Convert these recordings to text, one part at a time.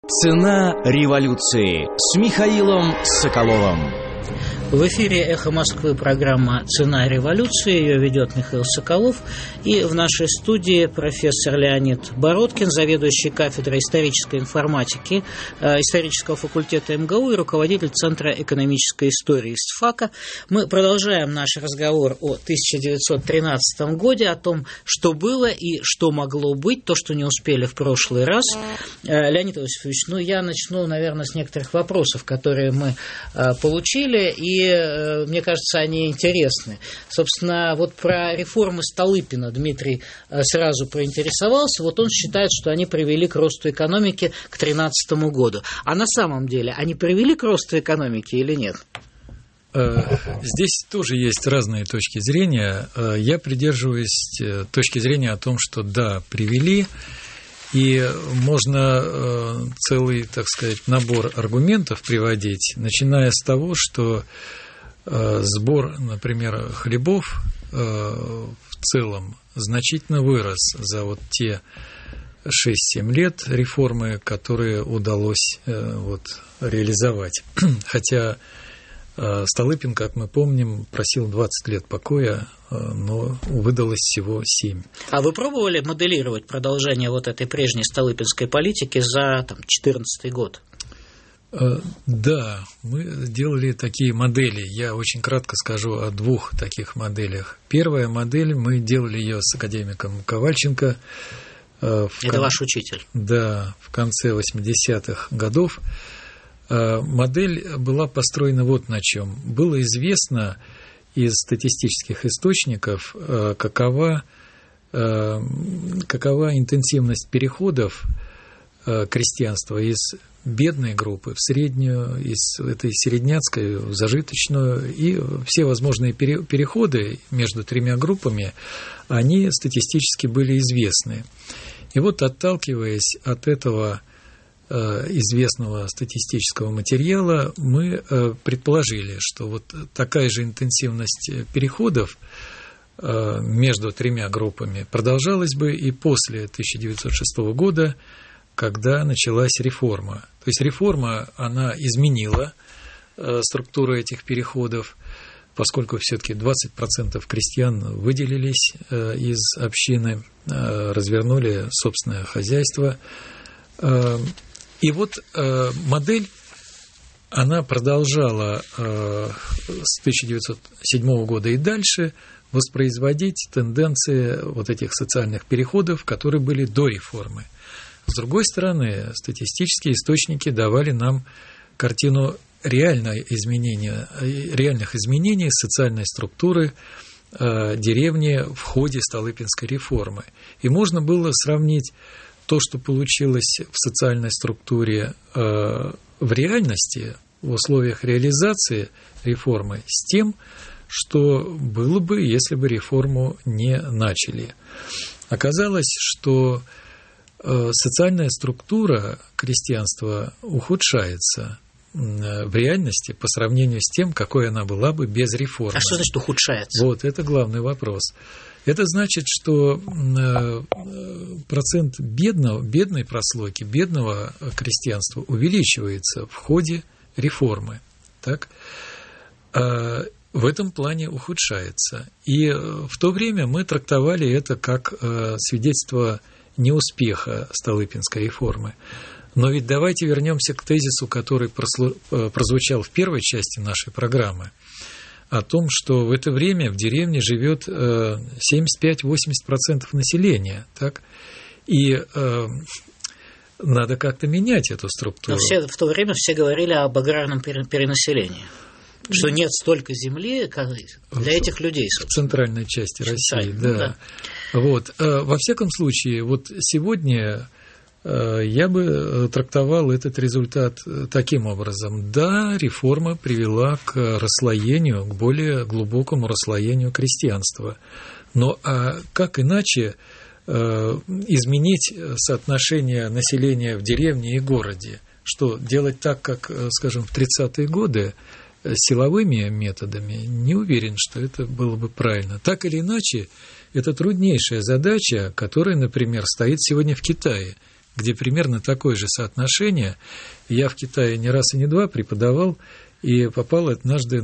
Цена революции с Михаилом Соколовым. В эфире «Эхо Москвы» программа «Цена революции». Ее ведет Михаил Соколов. И в нашей студии профессор Леонид Бородкин, заведующий кафедрой исторической информатики исторического факультета МГУ и руководитель Центра экономической истории СФАКа. Мы продолжаем наш разговор о 1913 годе, о том, что было и что могло быть, то, что не успели в прошлый раз. Леонид Иосифович, я начну, наверное, с некоторых вопросов, которые мы получили, и мне кажется, они интересны. Собственно, вот про реформы Столыпина Дмитрий сразу проинтересовался. Вот он считает, что они привели к росту экономики к 2013 году. А на самом деле они привели к росту экономики или нет? Здесь тоже есть разные точки зрения. Я придерживаюсь точки зрения о том, что да, привели. И можно целый, так сказать, набор аргументов приводить, начиная с того, что сбор, например, хлебов в целом значительно вырос за вот те 6-7 лет реформы, которые удалось реализовать. Хотя Столыпин, как мы помним, просил 20 лет покоя, но выдалось всего 7. А вы пробовали моделировать продолжение вот этой прежней столыпинской политики за 2014 год? Да, мы делали такие модели. Я очень кратко скажу о двух таких моделях. Первая модель, мы делали ее с академиком Ковальченко. Это ваш учитель? Да, в конце 80-х годов. Модель была построена вот на чем. Было известно из статистических источников, какова интенсивность переходов крестьянства из бедной группы в среднюю, из этой середняцкой в зажиточную, и все возможные переходы между тремя группами, они статистически были известны. И вот, отталкиваясь от этого известного статистического материала, мы предположили, что вот такая же интенсивность переходов между тремя группами продолжалась бы и после 1906 года, когда началась реформа. То есть реформа, она изменила структуру этих переходов, поскольку все-таки 20% крестьян выделились из общины, развернули собственное хозяйство. И вот модель, она продолжала с 1907 года и дальше воспроизводить тенденции вот этих социальных переходов, которые были до реформы. С другой стороны, статистические источники давали нам картину реальных изменений социальной структуры деревни в ходе Столыпинской реформы. И можно было сравнить то, что получилось в социальной структуре в реальности, в условиях реализации реформы, с тем, что было бы, если бы реформу не начали. Оказалось, что социальная структура крестьянства ухудшается в реальности по сравнению с тем, какой она была бы без реформы. А что значит ухудшается? Вот, это главный вопрос. Это значит, что процент бедной прослойки, бедного крестьянства увеличивается в ходе реформы. Так? В этом плане ухудшается. И в то время мы трактовали это как свидетельство неуспеха Столыпинской реформы. Но ведь давайте вернемся к тезису, который прозвучал в первой части нашей программы, о том, что в это время в деревне живет 75-80% населения. Так? И надо как-то менять эту структуру. Но в то время все говорили об аграрном перенаселении. Что нет столько земли, как для этих людей, собственно. В центральной части России, да. Вот. Во всяком случае, вот сегодня я бы трактовал этот результат таким образом. Да, реформа привела к расслоению, к более глубокому расслоению крестьянства. Но как иначе изменить соотношение населения в деревне и городе? Что, делать так, как, скажем, в 30-е годы, силовыми методами? Не уверен, что это было бы правильно. Так или иначе, это труднейшая задача, которая, например, стоит сегодня в Китае, где примерно такое же соотношение. Я в Китае не раз и не два преподавал, и попал однажды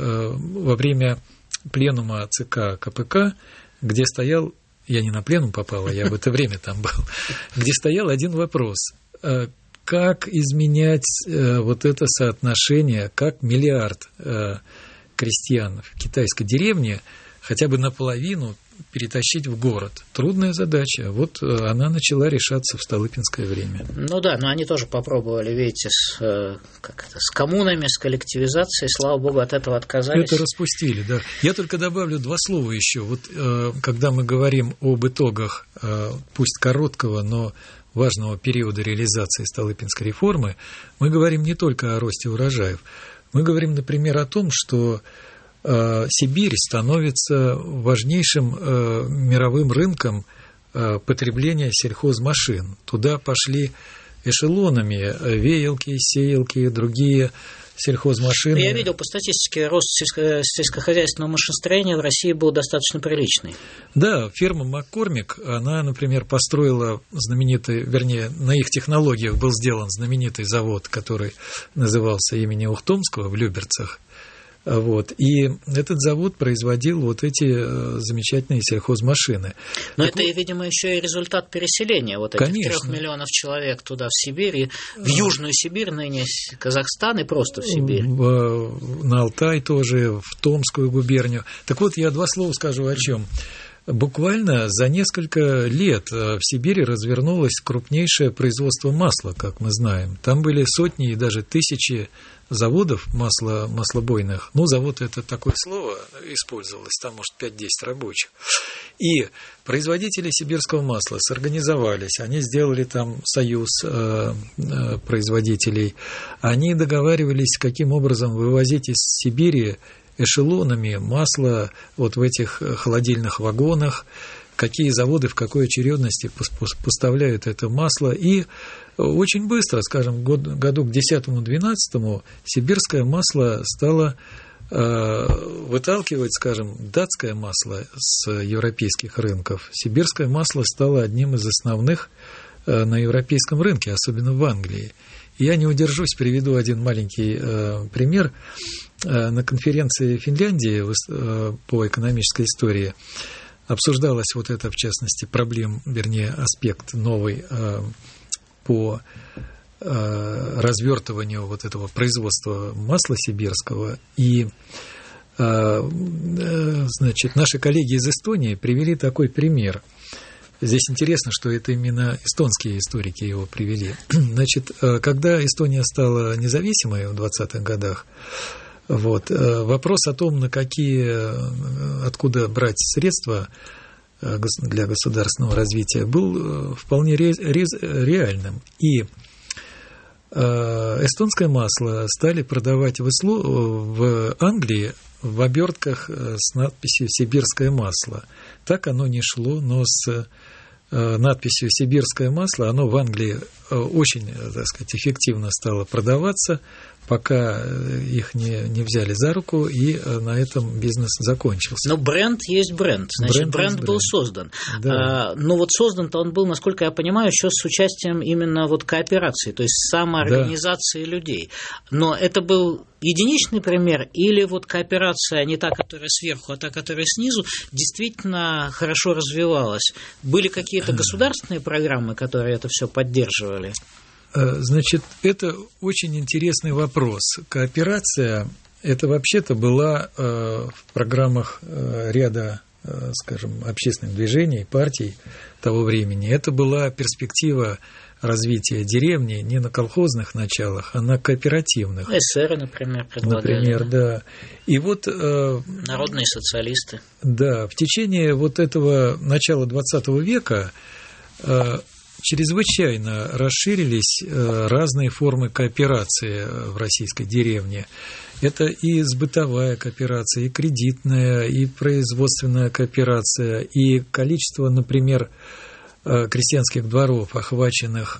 во время пленума ЦК КПК, где стоял, я не на пленум попал, а я в это время там был, где стоял один вопрос: как изменять вот это соотношение, как миллиард крестьян в китайской деревне хотя бы наполовину перетащить в город. Трудная задача. Вот она начала решаться в столыпинское время. Ну да, но они тоже попробовали, видите, с коммунами, с коллективизацией. Слава богу, от этого отказались. Это распустили, да. Я только добавлю два слова еще. Вот когда мы говорим об итогах, пусть короткого, но важного периода реализации Столыпинской реформы, мы говорим не только о росте урожаев. Мы говорим, например, о том, что Сибирь становится важнейшим мировым рынком потребления сельхозмашин. Туда пошли эшелонами веялки, сеялки, другие сельхозмашины. Я видел по статистике, рост сельскохозяйственного машиностроения в России был достаточно приличный. Да, фирма Маккормик, она, например, построила знаменитый, вернее, на их технологиях был сделан знаменитый завод, который назывался имени Ухтомского в Люберцах. Вот. И этот завод производил вот эти замечательные сельхозмашины. Но так это, видимо, еще и результат переселения вот этих 3 миллионов человек туда, в Сибирь, и в Южную Сибирь, ныне Казахстан, и просто в Сибирь. На Алтай тоже, в Томскую губернию. Так вот, я два слова скажу о чем. Буквально за несколько лет в Сибири развернулось крупнейшее производство масла, как мы знаем. Там были сотни и даже тысячи заводов маслобойных. Ну, завод – это такое слово использовалось, там, может, 5-10 рабочих. И производители сибирского масла сорганизовались, они сделали там союз производителей, они договаривались, каким образом вывозить из Сибири эшелонами масло вот в этих холодильных вагонах, какие заводы в какой очередности поставляют это масло. И очень быстро, скажем, году к 10-12 сибирское масло стало выталкивать, скажем, датское масло с европейских рынков. Сибирское масло стало одним из основных на европейском рынке, особенно в Англии. И я не удержусь, приведу один маленький пример. На конференции в Финляндии по экономической истории обсуждалась вот эта, в частности, аспект новый по развертыванию вот этого производства масла сибирского. И, значит, наши коллеги из Эстонии привели такой пример. Здесь интересно, что это именно эстонские историки его привели. Значит, когда Эстония стала независимой в 20-х годах, вот, вопрос о том, откуда брать средства для государственного развития, был вполне реальным. И эстонское масло стали продавать в Англии в обертках с надписью «Сибирское масло». Так оно не шло, но с надписью «Сибирское масло» оно в Англии очень, так сказать, эффективно стало продаваться, пока их не взяли за руку, и на этом бизнес закончился. Но бренд есть бренд. Значит, бренд был создан. Да. Но вот создан-то он был, насколько я понимаю, еще с участием именно вот кооперации, то есть самоорганизации людей. Но это был единичный пример, или вот кооперация не та, которая сверху, а та, которая снизу, действительно хорошо развивалась? Были какие-то государственные программы, которые это все поддерживали? Значит, это очень интересный вопрос. Кооперация, это вообще-то была в программах ряда, скажем, общественных движений, партий того времени. Это была перспектива развития деревни не на колхозных началах, а на кооперативных. Эсеры, например, предлагали. Например, да. И вот народные социалисты. Да, в течение вот этого начала XX века чрезвычайно расширились разные формы кооперации в российской деревне. Это и сбытовая кооперация, и кредитная, и производственная кооперация, и количество, например, крестьянских дворов, охваченных,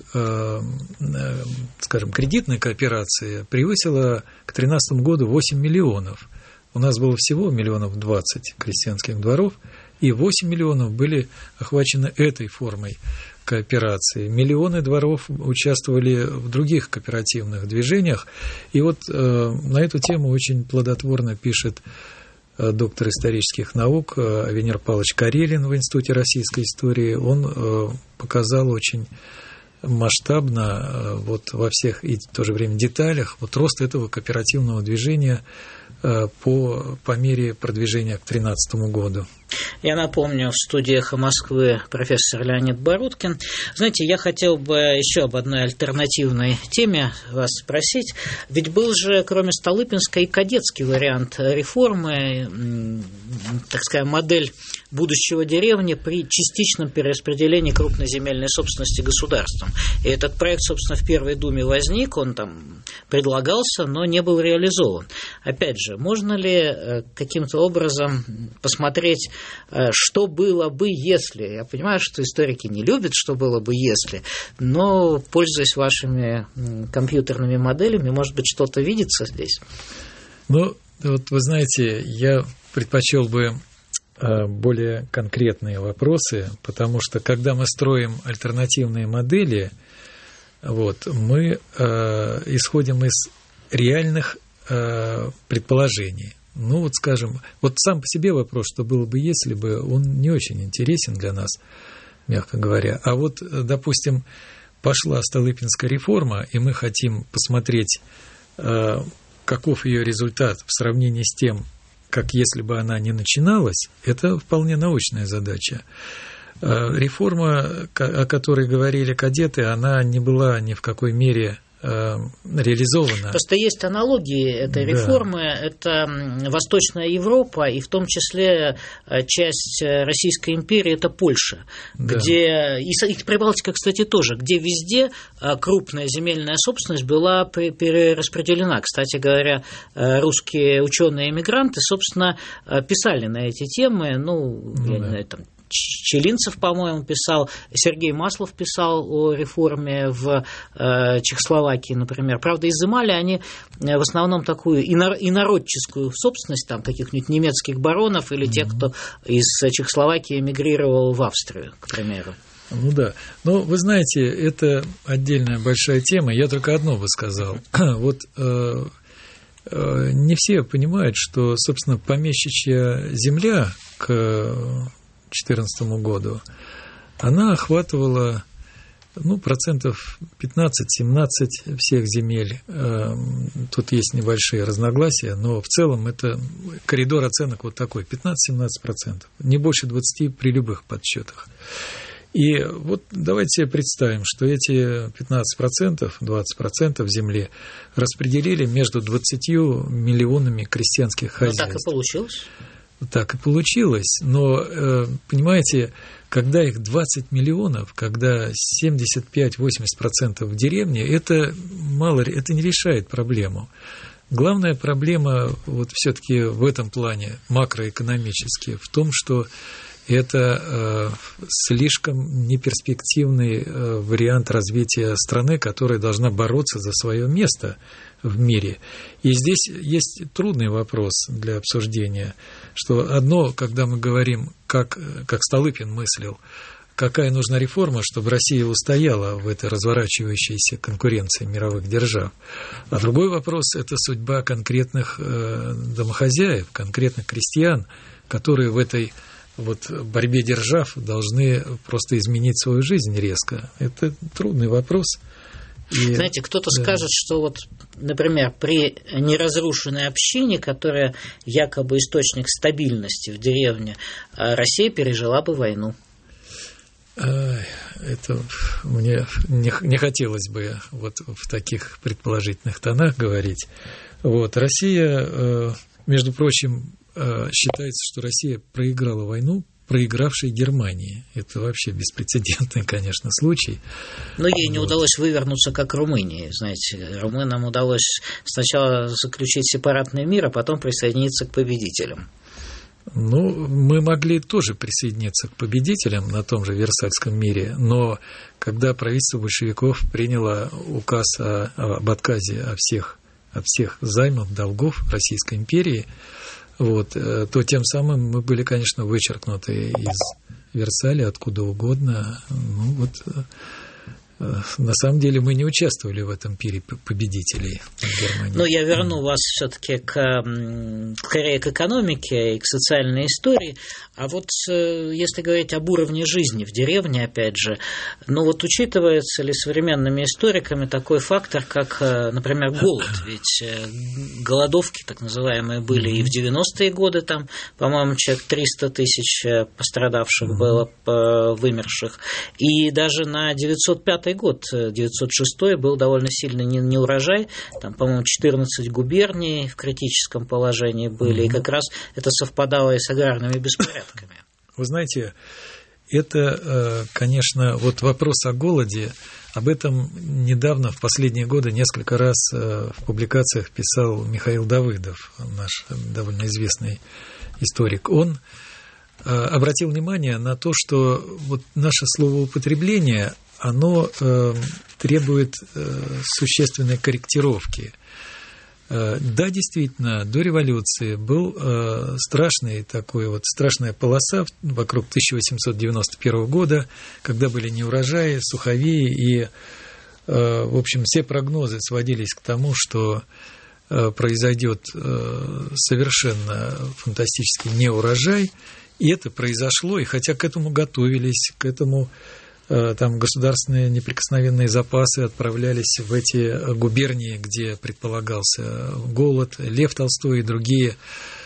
скажем, кредитной кооперацией, превысило к 2013 году 8 миллионов. У нас было всего 20 миллионов крестьянских дворов, и 8 миллионов были охвачены этой формой кооперации. Миллионы дворов участвовали в других кооперативных движениях. И вот на эту тему очень плодотворно пишет доктор исторических наук Венер Павлович Карелин в Институте российской истории. Он показал очень масштабно вот во всех и в то же время деталях вот рост этого кооперативного движения по мере продвижения к 2013 году. Я напомню, в студии «Эхо Москвы» профессор Леонид Боруткин. Знаете, я хотел бы еще об одной альтернативной теме вас спросить. Ведь был же, кроме Столыпинской, и кадетский вариант реформы, так сказать, модель будущего деревни при частичном перераспределении крупной земельной собственности государством. И этот проект, собственно, в Первой Думе возник, он там предлагался, но не был реализован. Опять же, можно ли каким-то образом посмотреть, что было бы, если? Я понимаю, что историки не любят, что было бы, если, но, пользуясь вашими компьютерными моделями, может быть, что-то видится здесь? Ну, вот вы знаете, я предпочел бы более конкретные вопросы, потому что, когда мы строим альтернативные модели, вот, мы исходим из реальных предположений. Ну, вот, скажем, вот сам по себе вопрос, что было бы, если бы, он не очень интересен для нас, мягко говоря. А вот, допустим, пошла Столыпинская реформа, и мы хотим посмотреть, каков ее результат в сравнении с тем, как если бы она не начиналась, это вполне научная задача. Реформа, о которой говорили кадеты, она не была ни в какой мере реализована. Просто есть аналогии этой реформы. Это Восточная Европа, и в том числе часть Российской империи – это Польша, где, и Прибалтика, кстати, тоже, где везде крупная земельная собственность была перераспределена. Кстати говоря, русские ученые-эмигранты, собственно, писали на эти темы, я не знаю, там, Челинцев, по-моему, писал, Сергей Маслов писал о реформе в Чехословакии, например. Правда, изымали они в основном такую инородческую собственность, там, каких-нибудь немецких баронов или тех, кто из Чехословакии эмигрировал в Австрию, к примеру. Ну да. Но вы знаете, это отдельная большая тема. Я только одно бы сказал. Вот не все понимают, что, собственно, помещичья земля к 2014 году, она охватывала процентов 15-17 всех земель. Тут есть небольшие разногласия, но в целом это коридор оценок вот такой, 15-17%, не больше 20% при любых подсчетах. И вот давайте представим, что эти 15%, 20% земли распределили между 20 миллионами крестьянских хозяйств. Так и получилось. Так и получилось, но, понимаете, когда их 20 миллионов, когда 75-80% в деревне, это мало, это не решает проблему. Главная проблема вот все-таки в этом плане макроэкономически в том, что это слишком неперспективный вариант развития страны, которая должна бороться за свое место в мире. И здесь есть трудный вопрос для обсуждения, что одно, когда мы говорим, как Столыпин мыслил, какая нужна реформа, чтобы Россия устояла в этой разворачивающейся конкуренции мировых держав. А другой вопрос – это судьба конкретных домохозяев, конкретных крестьян, которые в этой борьбе держав должны просто изменить свою жизнь резко. Это трудный вопрос. И, знаете, кто-то скажет, что например, при неразрушенной общине, которая якобы источник стабильности в деревне, Россия пережила бы войну. Это мне не хотелось бы в таких предположительных тонах говорить. Россия, между прочим, считается, что Россия проиграла войну, проигравшей Германии. Это вообще беспрецедентный, конечно, случай. Но ей не удалось вывернуться, как Румынии. Знаете, румынам удалось сначала заключить сепаратный мир, а потом присоединиться к победителям. Мы могли тоже присоединиться к победителям на том же Версальском мире, но когда правительство большевиков приняло указ об отказе от всех займов, долгов Российской империи, то тем самым мы были, конечно, вычеркнуты из Версале, откуда угодно. Ну, вот, на самом деле мы не участвовали в этом пире победителей в Германии. Но я верну вас все-таки скорее к экономике и к социальной истории. А вот если говорить об уровне жизни в деревне, опять же, ну вот учитывается ли современными историками такой фактор, как, например, голод? Ведь голодовки, так называемые, были и в 90-е годы, там, по-моему, человек 300 тысяч пострадавших было, вымерших. И даже на 905 год, 906 был довольно сильный неурожай, там, по-моему, 14 губерний в критическом положении были, и как раз это совпадало и с аграрными беспорядками. Вы знаете, это, конечно, вот вопрос о голоде, об этом недавно, в последние годы, несколько раз в публикациях писал Михаил Давыдов, наш довольно известный историк. Он обратил внимание на то, что вот наше словоупотребление, оно требует существенной корректировки. Да, действительно, до революции был страшная полоса вокруг 1891 года, когда были неурожаи, суховеи, и, в общем, все прогнозы сводились к тому, что произойдет совершенно фантастический неурожай, и это произошло, и хотя к этому готовились, к этому там государственные неприкосновенные запасы отправлялись в эти губернии, где предполагался голод. Лев Толстой и другие,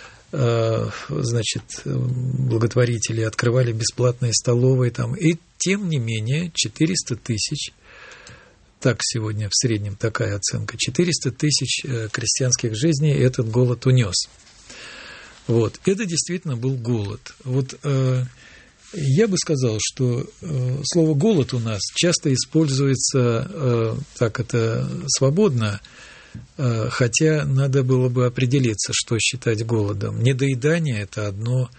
значит, благотворители открывали бесплатные столовые там. И тем не менее 400 тысяч, так сегодня в среднем такая оценка, 400 тысяч крестьянских жизней этот голод унес. Вот. Это действительно был голод. Вот я бы сказал, что слово «голод» у нас часто используется так это свободно, хотя надо было бы определиться, что считать голодом. Недоедание – это одно,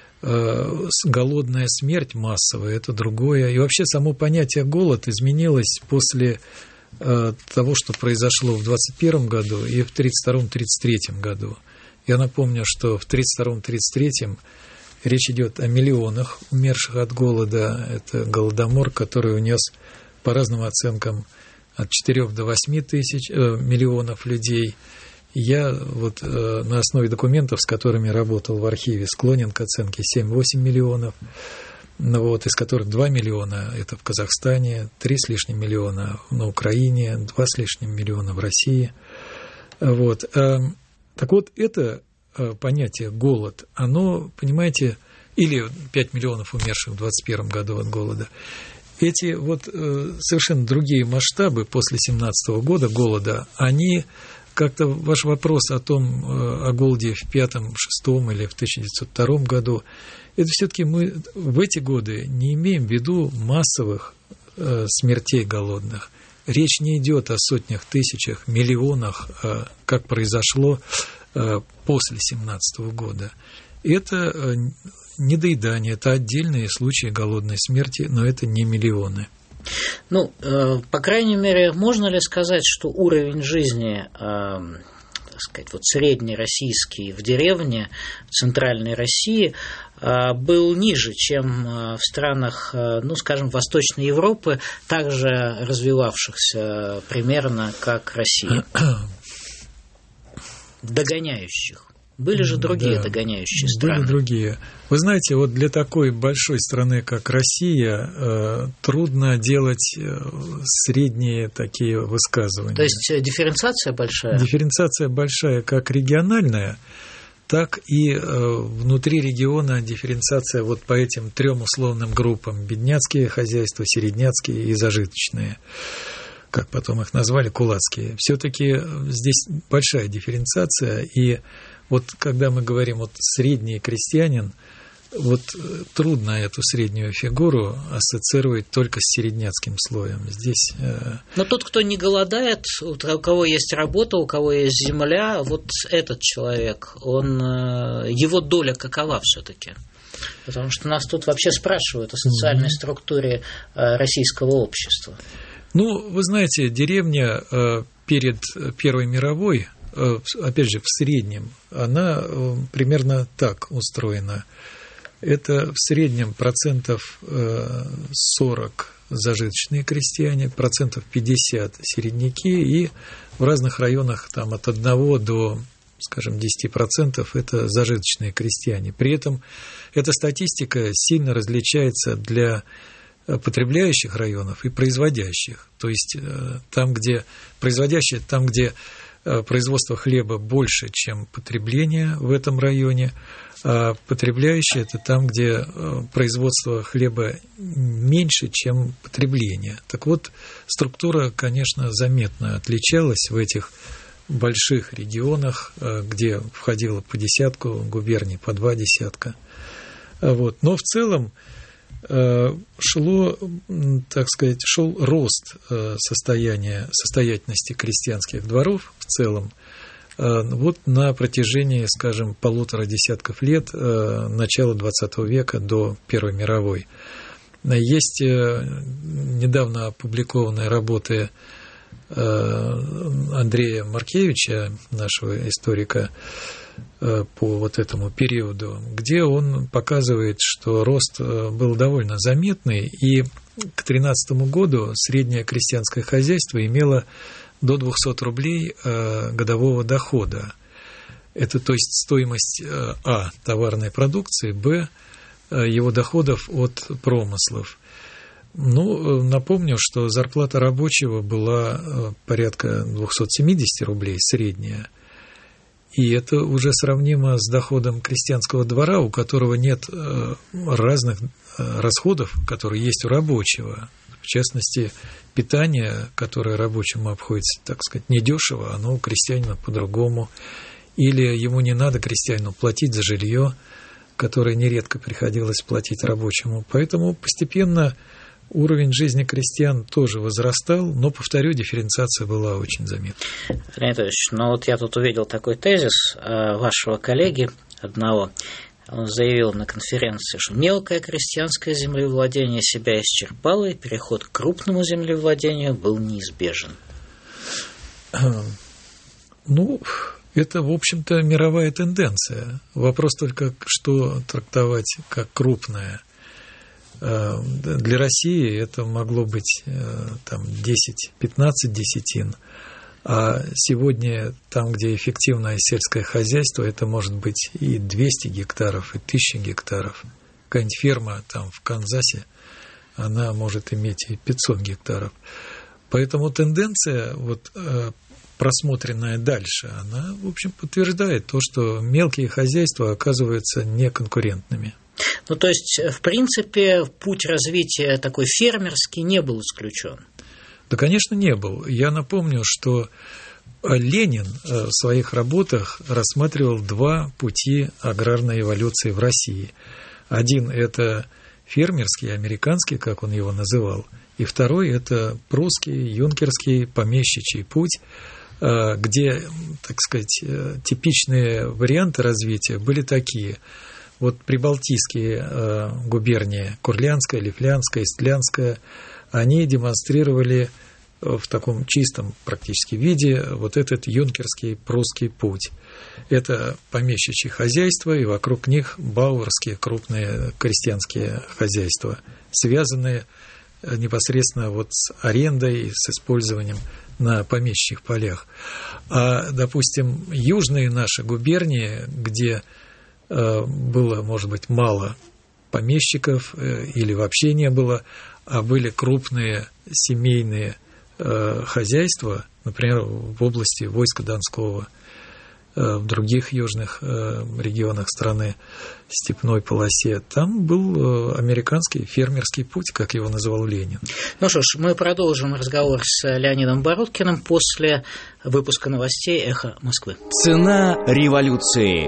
голодная смерть массовая – это другое. И вообще само понятие «голод» изменилось после того, что произошло в 1921 году и в 1932-1933 году. Я напомню, что в 1932-1933 речь идет о миллионах умерших от голода. Это голодомор, который унес, по разным оценкам, от 4 до 8 миллионов людей. Я вот на основе документов, с которыми работал в архиве, склонен к оценке 7-8 миллионов, вот, из которых 2 миллиона – это в Казахстане, 3 с лишним миллиона на Украине, 2 с лишним миллиона в России. Вот. Так вот, это понятие «голод», оно, понимаете, или 5 миллионов умерших в 2021 году от голода, эти вот совершенно другие масштабы после 2017 года голода, они как-то, ваш вопрос о том, о голоде в 5-м, 6-м или в 1902 году, это все-таки мы в эти годы не имеем в виду массовых смертей голодных. Речь не идет о сотнях, тысячах, миллионах, как произошло после 2017 года. Это недоедание, это отдельные случаи голодной смерти, но это не миллионы. Ну, по крайней мере, можно ли сказать, что уровень жизни, так сказать, вот среднероссийский в деревне, в центральной России, был ниже, чем в странах, ну, скажем, Восточной Европы, также развивавшихся примерно как Россия? Догоняющих. Были же другие догоняющие страны. Были другие. Вы знаете, вот для такой большой страны, как Россия, трудно делать средние такие высказывания. То есть дифференциация большая? Дифференциация большая как региональная, так и внутри региона дифференциация вот по этим 3 условным группам: бедняцкие хозяйства, середняцкие и зажиточные, как потом их назвали, кулацкие. Все-таки здесь большая дифференциация, и вот когда мы говорим вот средний крестьянин, вот трудно эту среднюю фигуру ассоциировать только с середняцким слоем. Здесь. Но тот, кто не голодает, у кого есть работа, у кого есть земля, вот этот человек, его доля какова все-таки? Потому что нас тут вообще спрашивают о социальной структуре российского общества. Ну, вы знаете, деревня перед Первой мировой, опять же, в среднем, она примерно так устроена. Это в среднем 40% зажиточные крестьяне, 50% середняки, и в разных районах там, от 1 до, скажем, 10% это зажиточные крестьяне. При этом эта статистика сильно различается для потребляющих районов и производящих. То есть там, где производящие, там, где производство хлеба больше, чем потребление в этом районе, а потребляющие – это там, где производство хлеба меньше, чем потребление. Так вот, структура, конечно, заметно отличалась в этих больших регионах, где входило по десятку губерний, по 2 десятка. Вот. Но в целом шел рост состоятельности крестьянских дворов в целом вот на протяжении, скажем, 1,5 десятков лет начала XX века до Первой мировой. Есть недавно опубликованные работы Андрея Маркевича, нашего историка, по вот этому периоду, где он показывает, что рост был довольно заметный, и к 2013 году среднее крестьянское хозяйство имело до 200 рублей годового дохода. Это, то есть, стоимость А – товарной продукции, Б – его доходов от промыслов. Ну, напомню, что зарплата рабочего была порядка 270 рублей, средняя. И это уже сравнимо с доходом крестьянского двора, у которого нет разных расходов, которые есть у рабочего. В частности, питание, которое рабочему обходится, так сказать, недешево, оно у крестьянина по-другому. Или ему не надо, крестьянину, платить за жилье, которое нередко приходилось платить рабочему. Поэтому постепенно уровень жизни крестьян тоже возрастал, но, повторю, дифференциация была очень заметна. Леонид Ильич, ну вот я тут увидел такой тезис вашего коллеги одного. Он заявил на конференции, что мелкое крестьянское землевладение себя исчерпало, и переход к крупному землевладению был неизбежен. Ну, это, в общем-то, мировая тенденция. Вопрос только, что трактовать как крупное. Для России это могло быть там 10-15 десятин, а сегодня там, где эффективное сельское хозяйство, это может быть и 200 гектаров, и 1000 гектаров. Какая-нибудь ферма там в Канзасе, она может иметь и 500 гектаров. Поэтому тенденция, вот, просмотренная дальше, она, в общем, подтверждает то, что мелкие хозяйства оказываются неконкурентными. Ну, то есть, в принципе, путь развития такой фермерский не был исключен. Да, конечно, не был. Я напомню, что Ленин в своих работах рассматривал 2 пути аграрной эволюции в России. Один – это фермерский, американский, как он его называл, и второй – это прусский, юнкерский, помещичий путь, где, так сказать, типичные варианты развития были такие. Вот прибалтийские губернии, Курлянская, Лифлянская, Истлянская, они демонстрировали в таком чистом практически виде вот этот юнкерский прусский путь. Это помещичьи хозяйства, и вокруг них бауэрские крупные крестьянские хозяйства, связанные непосредственно вот с арендой, с использованием на помещичьих полях. А, допустим, южные наши губернии, где было, может быть, мало помещиков или вообще не было, а были крупные семейные хозяйства, например, в области войска Донского, в других южных регионах страны, степной полосе, там был американский фермерский путь, как его называл Ленин. Ну что ж, мы продолжим разговор с Леонидом Бородкиным после выпуска новостей «Эхо Москвы». Цена революции.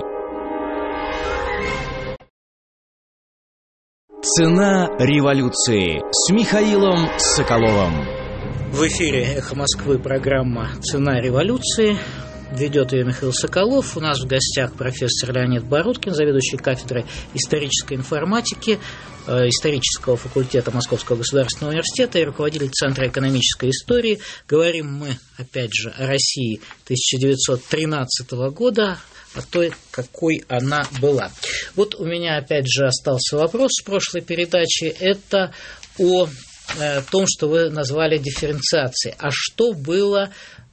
Цена революции с Михаилом Соколовым. В эфире «Эхо Москвы» программа «Цена революции». Ведет ее Михаил Соколов. У нас в гостях профессор Леонид Бородкин, заведующий кафедрой исторической информатики исторического факультета Московского государственного университета и руководитель Центра экономической истории. Говорим мы, опять же, о России 1913 года, той, какой она была. Вот у меня опять же остался вопрос с прошлой передачи. Это о том, что вы назвали дифференциацией. А что было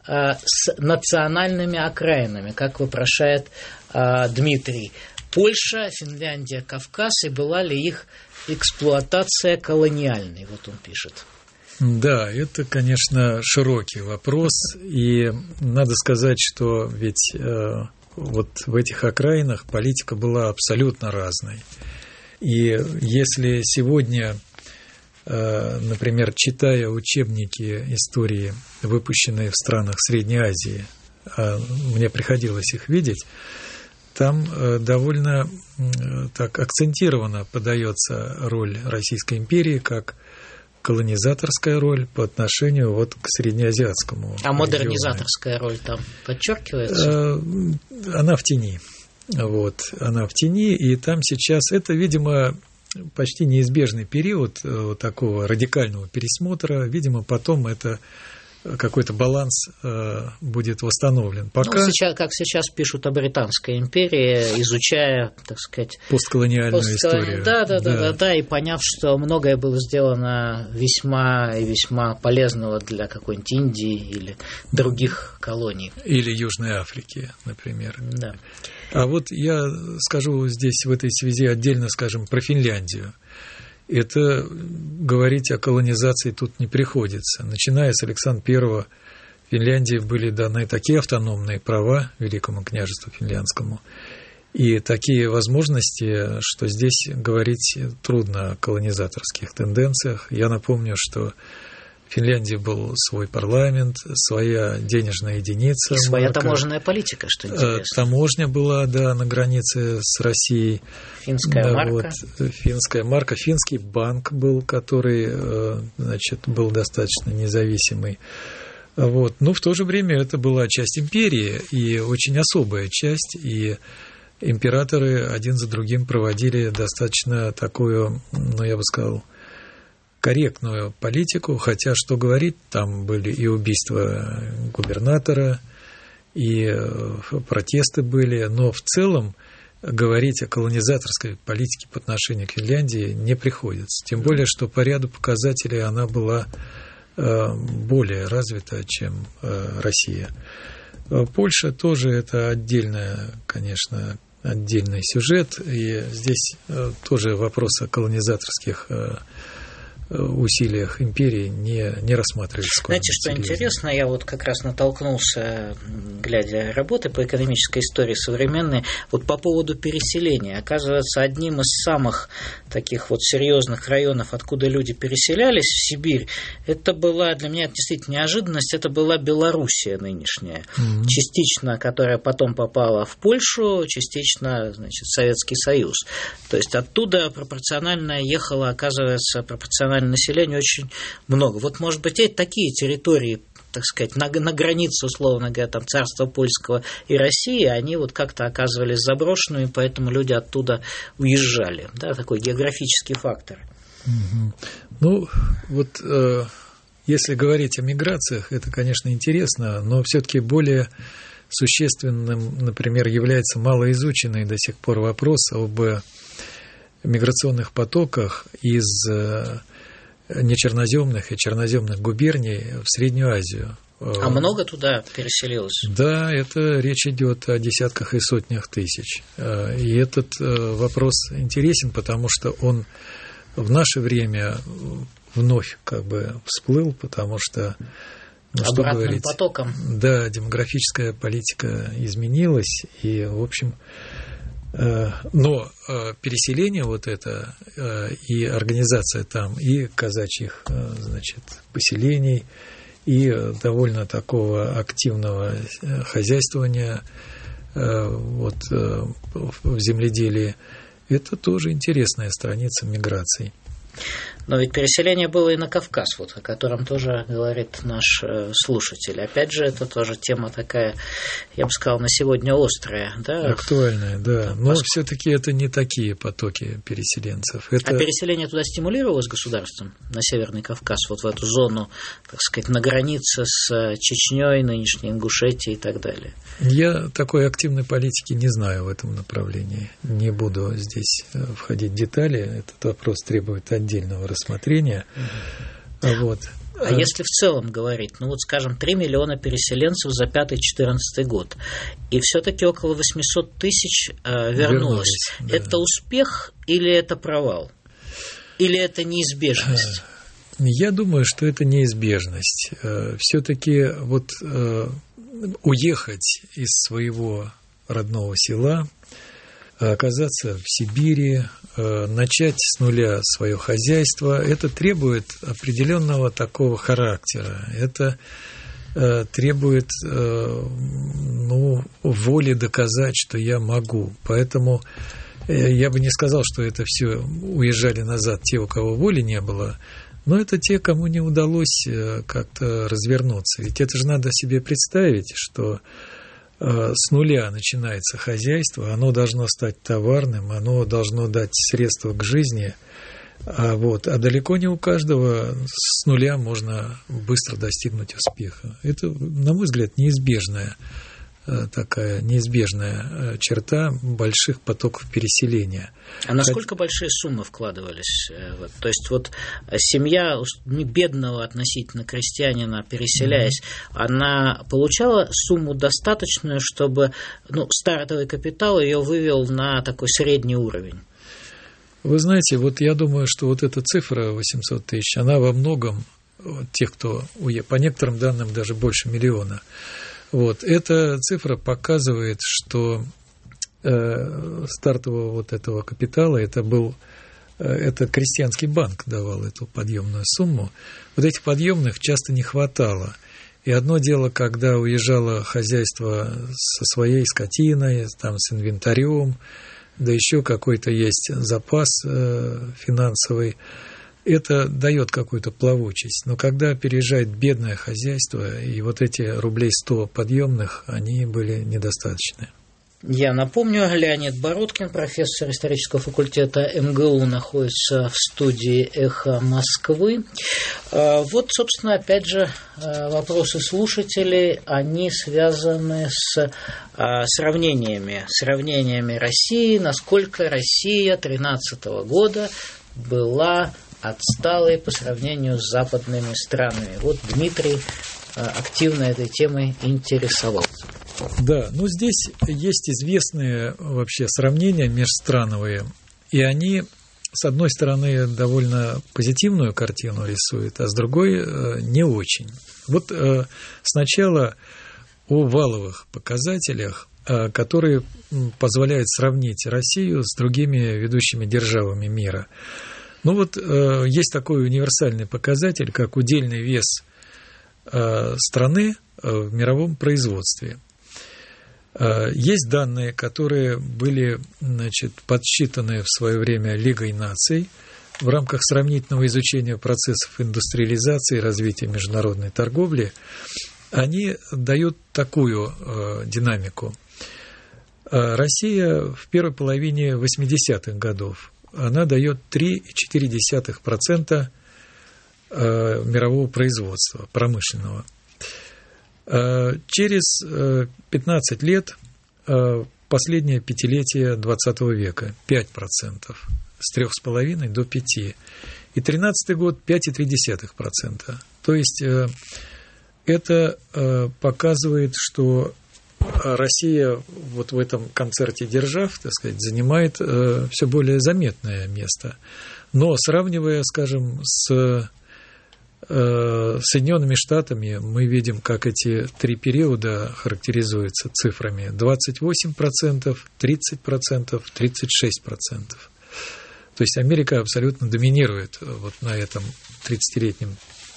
с национальными окраинами, как вопрошает Дмитрий? Польша, Финляндия, Кавказ, и была ли их эксплуатация колониальной? Вот он пишет. Да, это, конечно, широкий вопрос, и надо сказать, что ведь вот в этих окраинах политика была абсолютно разной. И если сегодня, например, читая учебники истории, выпущенные в странах Средней Азии, мне приходилось их видеть, там довольно так акцентированно подается роль Российской империи как колонизаторская роль по отношению вот к среднеазиатскому региону. Модернизаторская роль там подчеркивается? Она в тени. Вот, она в тени, и там сейчас это, видимо, почти неизбежный период такого радикального пересмотра. Видимо, потом это какой-то баланс будет восстановлен. Пока... как сейчас пишут о Британской империи, изучая, так сказать, постколониальную историю. Да, и поняв, что многое было сделано весьма и весьма полезного для какой-нибудь Индии или других колоний. Или Южной Африки, например. Да. А вот я скажу здесь в этой связи отдельно, скажем, про Финляндию. Это говорить о колонизации тут не приходится. Начиная с Александра I, Финляндии были даны такие автономные права Великому княжеству финляндскому и такие возможности, что здесь говорить трудно о колонизаторских тенденциях. Я напомню, что в Финляндии был свой парламент, своя денежная единица. И своя таможенная политика, что интересно. Таможня была, да, на границе с Россией. Финская марка. Вот, финская марка. Финский банк был, который, значит, был достаточно независимый. Вот. Но в то же время это была часть империи, и очень особая часть, и императоры один за другим проводили достаточно такую, ну, я бы сказал, корректную политику, хотя, что говорить, там были и убийства губернатора, и протесты были, но в целом говорить о колонизаторской политике по отношению к Финляндии не приходится. Тем более, что по ряду показателей она была более развита, чем Россия. Польша тоже это отдельная, конечно, отдельный сюжет, и здесь тоже вопрос о колонизаторских усилиях империи не рассматривается. Знаете, что интересно, я вот как раз натолкнулся, глядя работы по экономической истории современной, вот по поводу переселения. Оказывается, одним из самых таких вот серьезных районов, откуда люди переселялись в Сибирь, это была, для меня это действительно неожиданность, это была Белоруссия нынешняя, частично, которая потом попала в Польшу, частично, значит, Советский Союз. То есть оттуда пропорционально ехало, оказывается, пропорционально населения очень много. Вот, может быть, такие территории, так сказать, на границе, условно говоря, там, царства польского и России, они вот как-то оказывались заброшенными, поэтому люди оттуда уезжали. Да, такой географический фактор. Ну, вот если говорить о миграциях, это, конечно, интересно, но все-таки более существенным, например, является малоизученный до сих пор вопрос об миграционных потоках из нечерноземных и черноземных губерний в Среднюю Азию. А много туда переселилось? Да, это речь идет о десятках и сотнях тысяч. И этот вопрос интересен, потому что он в наше время вновь как бы всплыл, потому что, ну, что говорить, потоком. Да, демографическая политика изменилась, и, в общем, но переселение вот это и организация там и казачьих, значит, поселений, и довольно такого активного хозяйствования вот в земледелии, это тоже интересная страница миграций. Но ведь переселение было и на Кавказ, вот, о котором тоже говорит наш слушатель. Опять же, это тоже тема такая, я бы сказал, на сегодня острая. Да? Актуальная, да. Но все-таки это не такие потоки переселенцев. А переселение туда стимулировалось государством, на Северный Кавказ, вот в эту зону, так сказать, на границе с Чечней, нынешней Ингушетией и так далее? Я такой активной политики не знаю в этом направлении. Не буду здесь входить в детали. Этот вопрос требует отдельного рассмотрения. Вот. А если в целом говорить, ну вот, скажем, 3 миллиона переселенцев за 5-14 год, и все-таки около 800 тысяч вернулось. Да. Это успех или это провал? Или это неизбежность? Я думаю, что это неизбежность. Все-таки вот уехать из своего родного села, оказаться в Сибири, начать с нуля свое хозяйство, это требует определенного такого характера. Это требует воли доказать, что я могу. Поэтому я бы не сказал, что это все уезжали назад те, у кого воли не было, но это те, кому не удалось как-то развернуться. Ведь это же надо себе представить, что с нуля начинается хозяйство, оно должно стать товарным, оно должно дать средства к жизни, а далеко не у каждого с нуля можно быстро достигнуть успеха. Это, на мой взгляд, неизбежная черта больших потоков переселения. А насколько большие суммы вкладывались? То есть вот семья не бедного относительно крестьянина, переселяясь, она получала сумму достаточную, чтобы стартовый капитал ее вывел на такой средний уровень? Вы знаете, я думаю, что эта цифра 800 тысяч, она во многом, тех, кто по некоторым данным даже больше миллиона, эта цифра показывает, что стартового этого капитала, это крестьянский банк давал эту подъемную сумму. Этих подъемных часто не хватало. И одно дело, когда уезжало хозяйство со своей скотиной, с инвентарем, да еще какой-то есть запас финансовый, это дает какую-то плавучесть. Но когда переезжает бедное хозяйство, и эти рублей 100 подъемных, они были недостаточны. Я напомню, Леонид Бородкин, профессор исторического факультета МГУ, находится в студии «Эхо Москвы». Собственно, опять же, вопросы слушателей, они связаны с сравнениями России, насколько Россия 2013 года была отсталой по сравнению с западными странами. Дмитрий активно этой темой интересовался. Да, здесь есть известные вообще сравнения межстрановые, и они, с одной стороны, довольно позитивную картину рисуют, а с другой не очень. Сначала о валовых показателях, которые позволяют сравнить Россию с другими ведущими державами мира. Есть такой универсальный показатель, как удельный вес страны в мировом производстве. Есть данные, которые были подсчитаны в свое время Лигой наций в рамках сравнительного изучения процессов индустриализации и развития международной торговли. Они дают такую динамику. Россия в первой половине 80-х годов она дает 3,4% мирового производства промышленного. Через 15 лет, последнее пятилетие 20 века, 5%, с 3,5% до 5%. И 2013 год 5,3%. То есть это показывает, что Россия в этом концерте держав, занимает все более заметное место. Но сравнивая, скажем, с Соединенными Штатами, мы видим, как эти три периода характеризуются цифрами: 28%, 30%, 36%. То есть Америка абсолютно доминирует на этом 30-летнем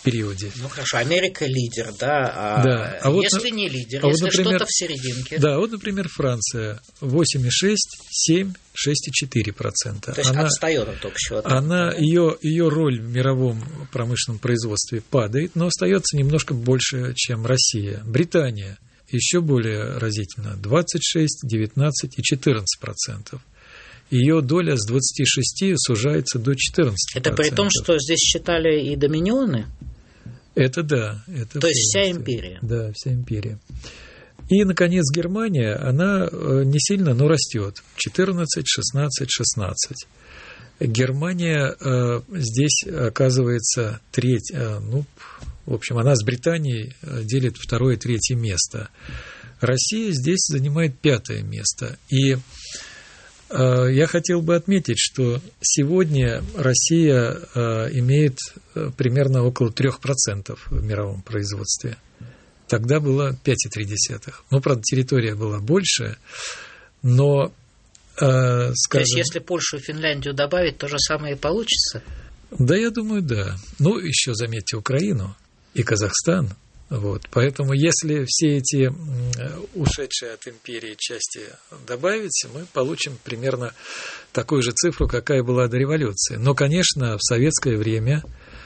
периоде. Ну хорошо, Америка лидер, да, да. Если не лидер, если например, что-то в серединке. Да, вот, например, Франция 8,6, 7, 6,4%. То есть отстает от общего. Ее роль в мировом промышленном производстве падает, но остается немножко больше, чем Россия. Британия еще более разительно 26, 19 и 14%. Ее доля с 26 сужается до 14%. Это при том, что здесь считали и доминионы? Это да. Это то есть вся империя? Да, вся империя. И, наконец, Германия, она не сильно, но растет. 14, 16, 16. Германия здесь оказывается третья, в общем, она с Британией делит второе и третье место. Россия здесь занимает 5-е место. И я хотел бы отметить, что сегодня Россия имеет примерно около 3% в мировом производстве. Тогда было 5,3%. Правда, территория была больше, но, скажем... То есть, если Польшу и Финляндию добавить, то же самое и получится? Да, я думаю, да. Еще заметьте Украину и Казахстан. Поэтому, если все эти ушедшие от империи части добавить, мы получим примерно такую же цифру, какая была до революции. Но, конечно, в советское время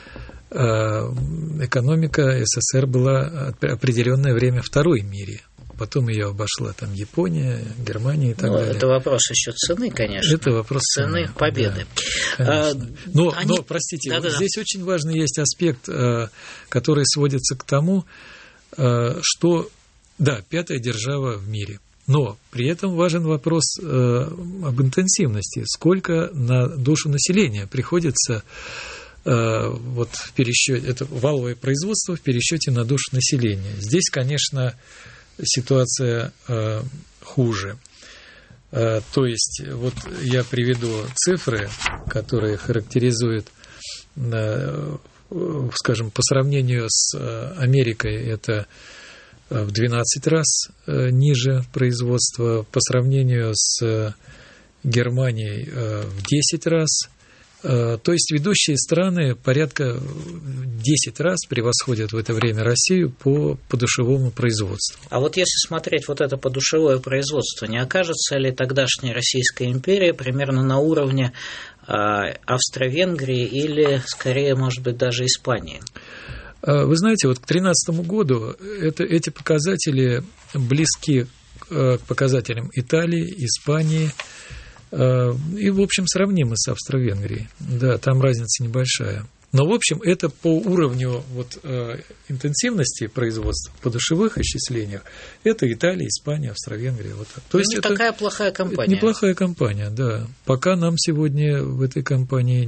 экономика СССР была определенное время второй в мире. Потом ее обошла Япония, Германия и так далее. Это вопрос еще цены, конечно. Это вопрос цены победы. Да, но, простите, здесь очень важный есть аспект, который сводится к тому, что, да, 5-я держава в мире, но при этом важен вопрос об интенсивности. Сколько на душу населения приходится в пересчете, это валовое производство в пересчете на душу населения. Здесь, конечно, ситуация хуже. То есть, я приведу цифры, которые характеризуют, скажем, по сравнению с Америкой, это в 12 раз ниже производство, по сравнению с Германией в 10 раз. То есть ведущие страны порядка 10 раз превосходят в это время Россию по подушевому производству. А если смотреть это подушевое производство, не окажется ли тогдашняя Российская империя примерно на уровне Австро-Венгрии или, скорее, может быть, даже Испании? Вы знаете, к 2013 году эти показатели близки к показателям Италии, Испании, и, в общем, сравнимы с Австро-Венгрией. Да, там разница небольшая. Но, в общем, это по уровню интенсивности производства в подушевых исчислениях. Это Италия, Испания, Австро-Венгрия. То есть это такая плохая компания. Неплохая компания, да. Пока нам сегодня в этой компании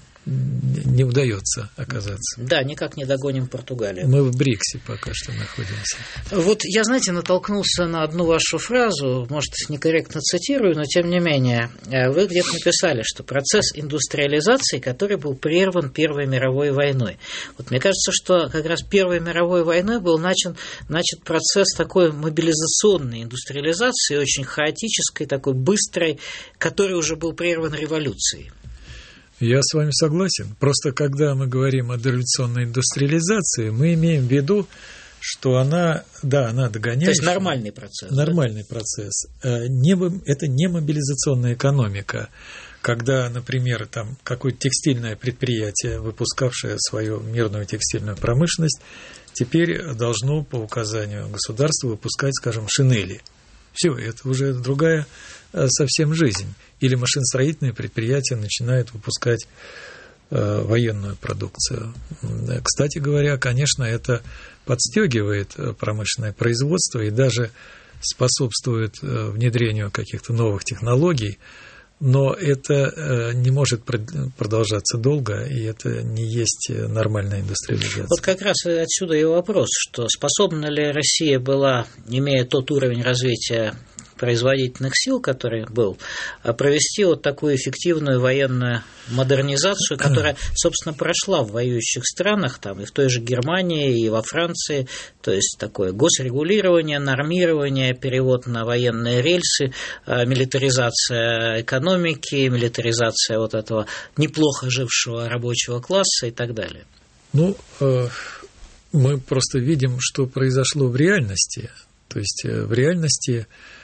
не удается оказаться. Да, никак не догоним Португалию. Мы в БРИКСе пока что находимся. Я, натолкнулся на одну вашу фразу, может, некорректно цитирую, но тем не менее. Вы где-то написали, что процесс индустриализации, который был прерван Первой мировой войной. Мне кажется, что как раз Первой мировой войной был начат процесс такой мобилизационной индустриализации, очень хаотической, такой быстрой, который уже был прерван революцией. Я с вами согласен. Просто когда мы говорим о дореволюционной индустриализации, мы имеем в виду, что она догоняет. То есть нормальный процесс. Нормальный процесс. Это не мобилизационная экономика, когда, например, какое-то текстильное предприятие, выпускавшее свою мирную текстильную промышленность, теперь должно по указанию государства выпускать, скажем, шинели. Все, это уже другая совсем жизнь. Или машиностроительные предприятия начинают выпускать военную продукцию. Кстати говоря, конечно, это подстегивает промышленное производство и даже способствует внедрению каких-то новых технологий, но это не может продолжаться долго, и это не есть нормальная индустриализация. Как раз отсюда и вопрос, что способна ли Россия была, имея тот уровень развития производительных сил, который был, провести такую эффективную военную модернизацию, которая, собственно, прошла в воюющих странах, и в той же Германии, и во Франции, то есть такое госрегулирование, нормирование, перевод на военные рельсы, милитаризация экономики, милитаризация этого неплохо жившего рабочего класса и так далее. Мы просто видим, что произошло в реальности. То есть в реальности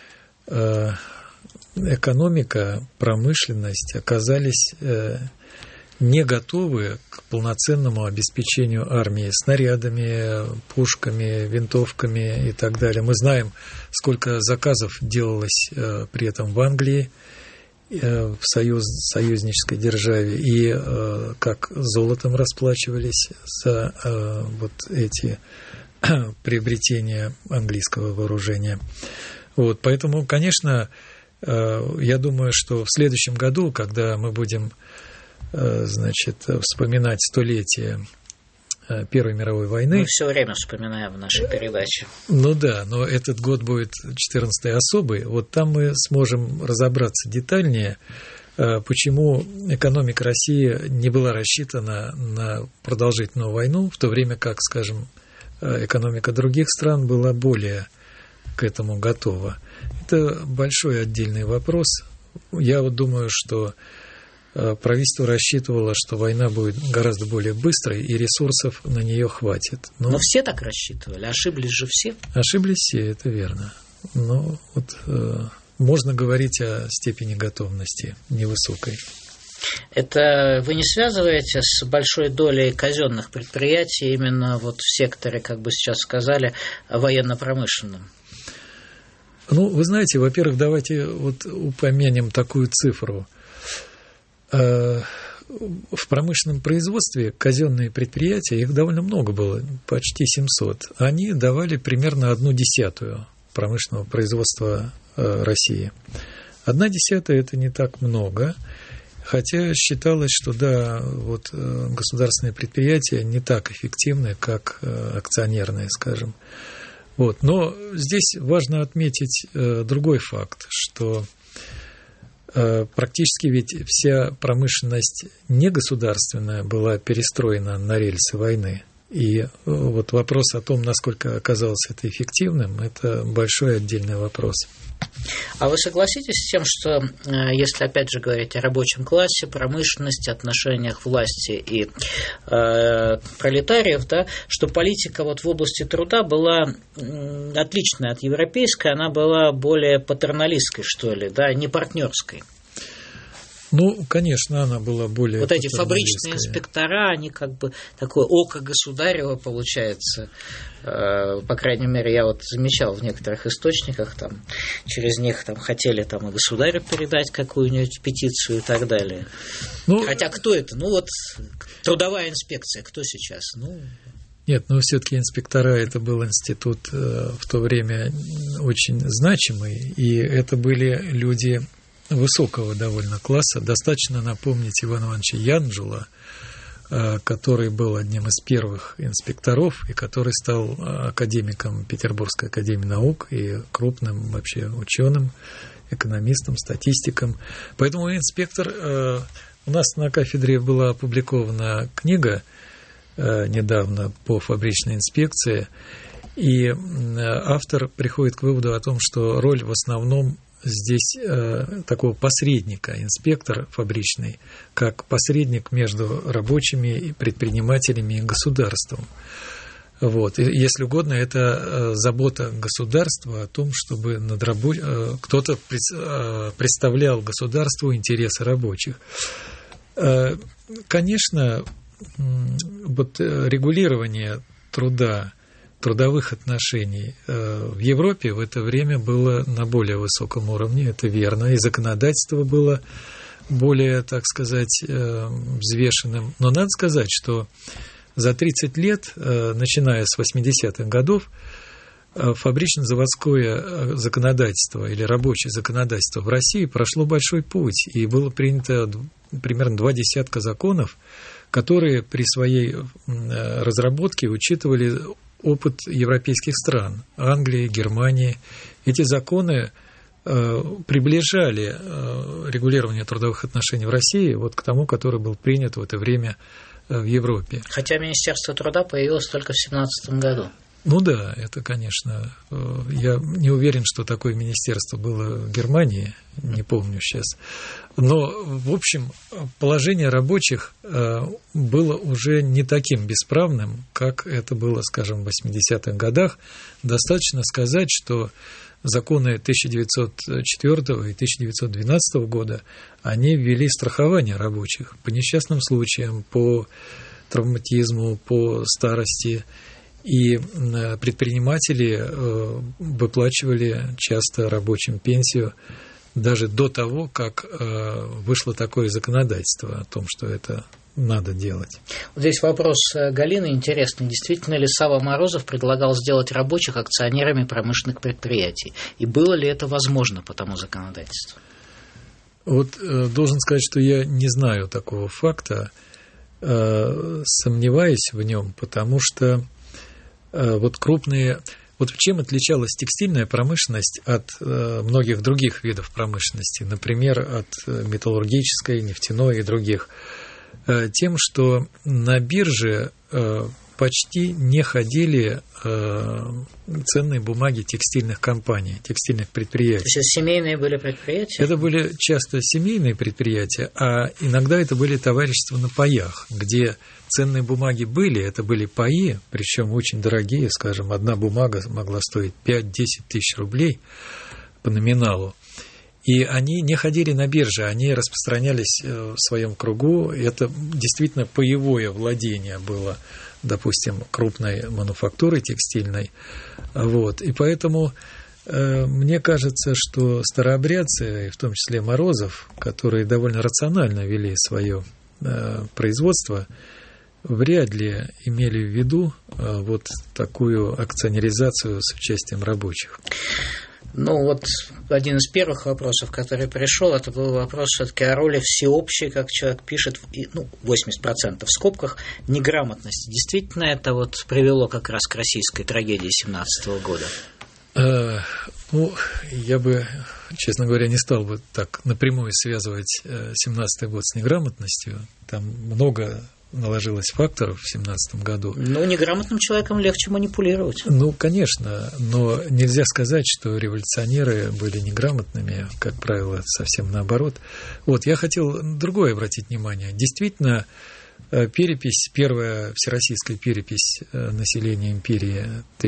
экономика, промышленность оказались не готовы к полноценному обеспечению армии снарядами, пушками, винтовками и так далее. Мы знаем, сколько заказов делалось при этом в Англии, в союзнической державе, и как золотом расплачивались за вот эти приобретения английского вооружения. Вот, поэтому, конечно, я думаю, что в следующем году, когда мы будем, вспоминать столетие Первой мировой войны. Мы все время вспоминаем в нашей передаче. Ну да, но этот год будет 14-й особый. Вот там мы сможем разобраться детальнее, почему экономика России не была рассчитана на продолжительную войну, в то время как, скажем, экономика других стран была более к этому готова. Это большой отдельный вопрос. Я вот думаю, что правительство рассчитывало, что война будет гораздо более быстрой, и ресурсов на нее хватит. Но все так рассчитывали, ошиблись же все. Ошиблись все, это верно. Но вот можно говорить о степени готовности невысокой. Это вы не связываете с большой долей казенных предприятий именно вот в секторе, как бы сейчас сказали, военно-промышленном? Вы знаете, во-первых, давайте вот упомянем такую цифру. В промышленном производстве казенные предприятия, их довольно много было, почти 700, они давали примерно 1/10 промышленного производства России. 1/10 – это не так много, хотя считалось, что да, вот государственные предприятия не так эффективны, как акционерные, скажем. Вот. Но здесь важно отметить другой факт, что практически ведь вся промышленность негосударственная была перестроена на рельсы войны. И вот вопрос о том, насколько оказалось это эффективным, это большой отдельный вопрос. А вы согласитесь с тем, что если опять же говорить о рабочем классе, промышленности, отношениях власти и пролетариев, да, что политика вот в области труда была отличная от европейской, она была более патерналистской, что ли, да, не партнерской? Конечно, она была более... Вот эти фабричные инспектора, они как бы такое око государева, получается. По крайней мере, я вот замечал в некоторых источниках, там, через них там, хотели там, и государю передать какую-нибудь петицию и так далее. Хотя кто это? Трудовая инспекция, кто сейчас? Нет, все-таки инспектора это был институт в то время очень значимый, и это были люди высокого довольно класса. Достаточно напомнить Ивана Ивановича Янджула, который был одним из первых инспекторов и который стал академиком Петербургской академии наук и крупным вообще ученым, экономистом, статистиком. Поэтому инспектор... У нас на кафедре была опубликована книга недавно по фабричной инспекции, и автор приходит к выводу о том, что роль в основном здесь такого посредника, инспектор фабричный, как посредник между рабочими, предпринимателями и государством. Вот. И, если угодно, это забота государства о том, чтобы кто-то представлял государству интересы рабочих. Конечно, вот регулирование трудовых отношений в Европе в это время было на более высоком уровне, это верно, и законодательство было более, так сказать, взвешенным. Но надо сказать, что за 30 лет, начиная с 80-х годов, фабрично-заводское законодательство или рабочее законодательство в России прошло большой путь, и было принято примерно 20 законов, которые при своей разработке учитывали опыт европейских стран, Англии, Германии. Эти законы приближали регулирование трудовых отношений в России вот к тому, который был принят в это время в Европе. Хотя Министерство труда появилось только в 2017 году. Ну да, это, конечно, я не уверен, что такое министерство было в Германии, не помню сейчас. Но, в общем, положение рабочих было уже не таким бесправным, как это было, скажем, в 80-х годах. Достаточно сказать, что законы 1904 и 1912 года, они ввели страхование рабочих по несчастным случаям, по травматизму, по старости. И предприниматели выплачивали часто рабочим пенсию даже до того, как вышло такое законодательство о том, что это надо делать. Вот здесь вопрос Галины интересный. Действительно ли Савва Морозов предлагал сделать рабочих акционерами промышленных предприятий? И было ли это возможно по тому законодательству? Вот должен сказать, что я не знаю такого факта, сомневаюсь в нем, потому что вот крупные... Вот чем отличалась текстильная промышленность от многих других видов промышленности, например, от металлургической, нефтяной и других? Тем, что на бирже почти не ходили ценные бумаги текстильных компаний, текстильных предприятий. То есть это семейные были предприятия? Это были часто семейные предприятия, а иногда это были товарищества на паях, где ценные бумаги были, это были паи, причем очень дорогие, скажем, одна бумага могла стоить 5-10 тысяч рублей по номиналу. И они не ходили на бирже, они распространялись в своем кругу. Это действительно паевое владение было, допустим, крупной мануфактурой текстильной. Вот. И поэтому мне кажется, что старообрядцы, в том числе Морозов, которые довольно рационально вели свое производство, вряд ли имели в виду вот такую акционеризацию с участием рабочих. Ну, вот один из первых вопросов, который пришел, это был вопрос все-таки о роли всеобщей, как человек пишет, 80% в скобках, неграмотности. Действительно, это вот привело как раз к российской трагедии 1917 года? Я бы, честно говоря, не стал бы так напрямую связывать 1917 год с неграмотностью. Там много наложилось факторов в 1917 году. Неграмотным человеком легче манипулировать. Конечно, но нельзя сказать, что революционеры были неграмотными, как правило, совсем наоборот. Вот, я хотел другое обратить внимание. Действительно, перепись, первая всероссийская перепись населения империи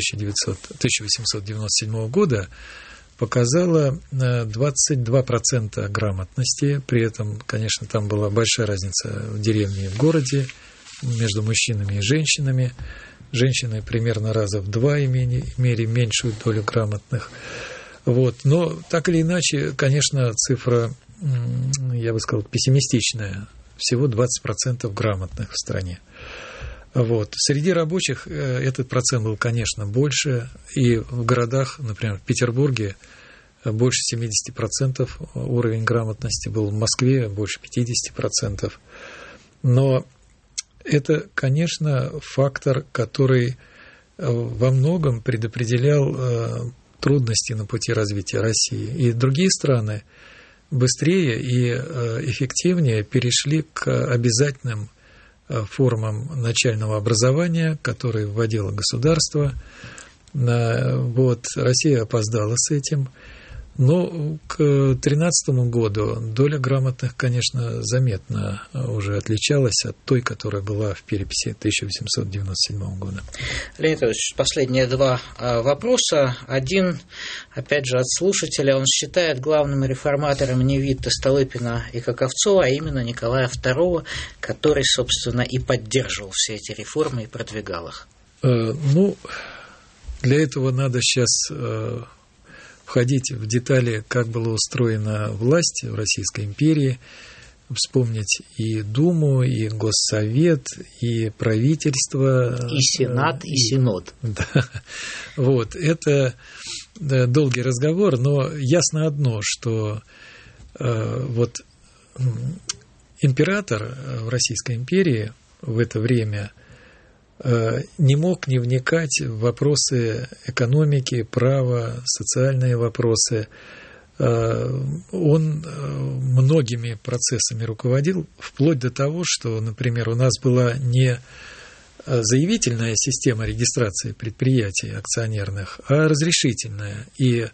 1897 года показала 22% грамотности. При этом, конечно, там была большая разница в деревне и в городе между мужчинами и женщинами. Женщины примерно раза в 2 имели меньшую долю грамотных. Вот. Но так или иначе, конечно, цифра, я бы сказал, пессимистичная. Всего 20% грамотных в стране. Вот. Среди рабочих этот процент был, конечно, больше, и в городах, например, в Петербурге больше 70% уровень грамотности был, в Москве больше 50%. Но это, конечно, фактор, который во многом предопределял трудности на пути развития России. И другие страны быстрее и эффективнее перешли к обязательным формам начального образования, которые вводило государство. Вот, Россия опоздала с этим. Но к 2013 году доля грамотных, конечно, заметно уже отличалась от той, которая была в переписи 1897 года. Леонид Ильич, последние 2 вопроса. Один, опять же, от слушателя. Он считает главным реформатором не Витте, Столыпина и Каковцова, а именно Николая II, который, собственно, и поддерживал все эти реформы и продвигал их. Для этого надо сейчас входить в детали, как была устроена власть в Российской империи, вспомнить и Думу, и Госсовет, и правительство. И Сенат, и Синод. Да. Вот. Это долгий разговор, но ясно одно, что вот император в Российской империи в это время не мог не вникать в вопросы экономики, права, социальные вопросы. Он многими процессами руководил, вплоть до того, что, например, у нас была не заявительная система регистрации предприятий акционерных, а разрешительная. И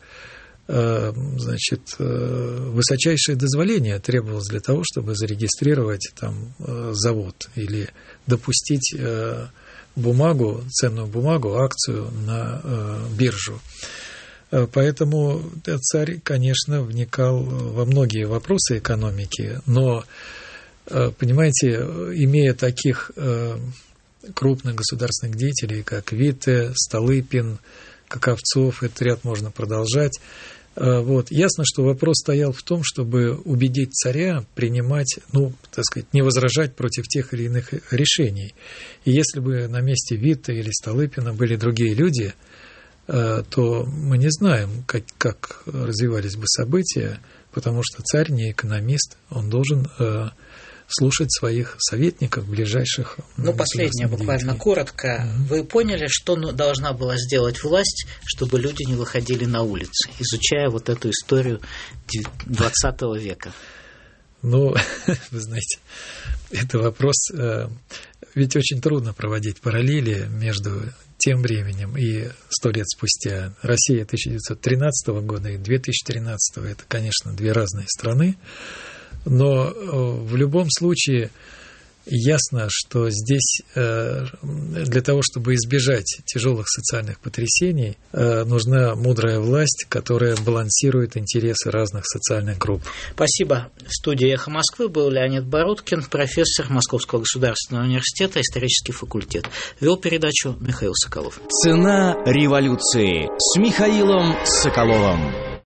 высочайшее дозволение требовалось для того, чтобы зарегистрировать там завод или допустить бумагу, ценную бумагу, акцию на биржу. Поэтому царь, конечно, вникал во многие вопросы экономики, но, понимаете, имея таких крупных государственных деятелей, как Витте, Столыпин, Каковцов, этот ряд можно продолжать. Ясно, что вопрос стоял в том, чтобы убедить царя принимать, не возражать против тех или иных решений. И если бы на месте Витте или Столыпина были другие люди, то мы не знаем, как развивались бы события, потому что царь не экономист, он должен слушать своих советников, ближайших. Последнее, буквально коротко. Вы поняли, что должна была сделать власть, чтобы люди не выходили на улицы, изучая вот эту историю XX века? Вы знаете, это вопрос, ведь очень трудно проводить параллели между тем временем и 100 лет спустя. Россия 1913 года и 2013 – это, конечно, две разные страны. Но в любом случае ясно, что здесь для того, чтобы избежать тяжелых социальных потрясений, нужна мудрая власть, которая балансирует интересы разных социальных групп. Спасибо. В студии «Эхо Москвы» был Леонид Бородкин, профессор Московского государственного университета, исторический факультет. Вел передачу Михаил Соколов. «Цена революции» с Михаилом Соколовым.